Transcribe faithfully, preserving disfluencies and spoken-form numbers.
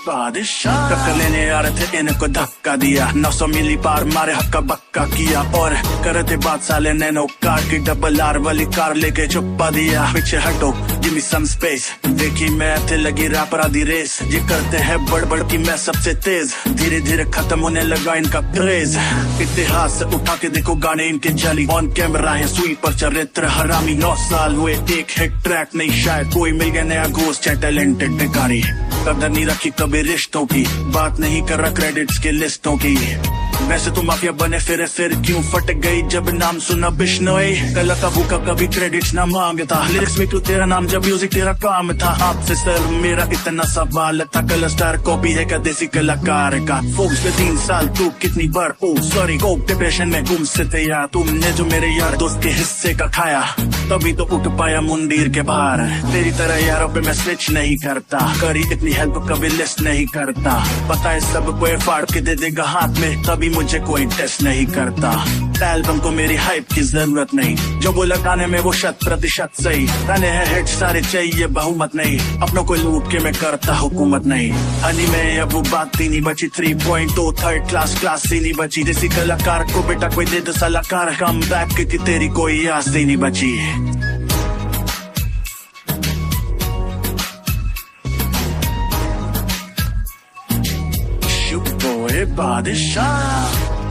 बादशाह टक्कर लेने आ रहे थे, इनको धक्का दिया, नौ सौ मिली पार मारे, हक्का बक्का किया और करते बात साले नैनो कार की डबल आर वाली कार लेके चुप्पा दिया। पीछे हटो गिव मी सम स्पेस, देखी मैं थे लगी रैपर आदि रेस, ये करते हैं बड़ बड़ की मैं सबसे तेज, धीरे धीरे खत्म होने लगा इनका क्रेज। इतिहास से उठा के देखो गाने इनके जाली, ऑन कैमरा है सुई पर चरित्र हरामी। नौ साल हुए एक हिट ट्रैक नहीं, शायद कोई मिल गया नया घोस्ट है टैलेंटेड बेकारी। कदर नहीं रखी कभी रिश्तों की, बात नहीं कर रहा क्रेडिट्स के लिस्टों की। वैसे तो माफिया बने फिर फिर क्यों फट गई जब नाम सुना बिश्नोई। कल का भूखा कभी क्रेडिट्स ना मांगता, लिरिक्स में क्यों तेरा नाम जब म्यूजिक तेरा काम था। आपसे सर मेरा इतना सवाल था, कल स्टार कॉपी है क्या देसी कलाकार का। फोक्स पे तीन साल तू कितनी बार ओ सॉरी को डिप्रेशन में गुम से थे यार, तुमने जो मेरे यार दोस्त के हिस्से का खाया, तभी तो उठ पाया मुंडीर के बाहर। तेरी तरह यारों पे मैं स्विच नहीं करता, करी इतनी हेल्प कभी लिस्ट नहीं करता। पता है सबको फाड़ के दे देगा हाथ में, तभी मुझे कोई टेस्ट नहीं करता। एल्बम को मेरी हाइप की जरूरत नहीं, जो बोला गाने में वो शत प्रतिशत सही। गाने हैं हिट सारे चाहिए बहुमत नहीं, अपनों को लूट के मैं करता हुकूमत नहीं। हनी में अब वो बात ही नहीं बची, three point two third class class ही नहीं बची। जैसी कलाकार को बेटा कोई दे दो सलाहकार, कम बैक की तेरी कोई आस ही नहीं बची। बादशाह